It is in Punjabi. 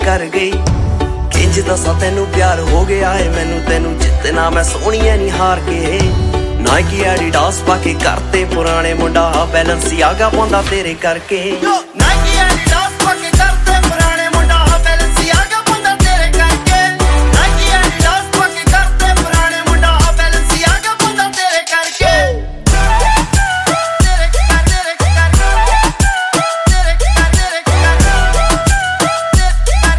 ਕਰ ਗਈ ਕਿੰਜ ਦੱਸਾਂ ਤੈਨੂੰ ਪਿਆਰ ਹੋ ਗਿਆ ਏ ਮੈਨੂੰ ਤੈਨੂੰ ਜਿੱਤਣਾ ਮੈਂ ਸੋਹਣੀਏ ਨਹੀਂ ਹਾਰ ਕੇ ਨਾਈਕੀ ਐਡੀਡਾਸ ਪਾ ਕੇ ਕਰਤੇ ਪੁਰਾਣੇ ਮੁੰਡਾ ਬੈਲੈਂਸਿਆਗਾ ਪਾਉਂਦਾ ਤੇਰੇ ਕਰਕੇ ਨਾਈਕੀ ਐਡੀਡਾਸ ਪਾ ਕੇ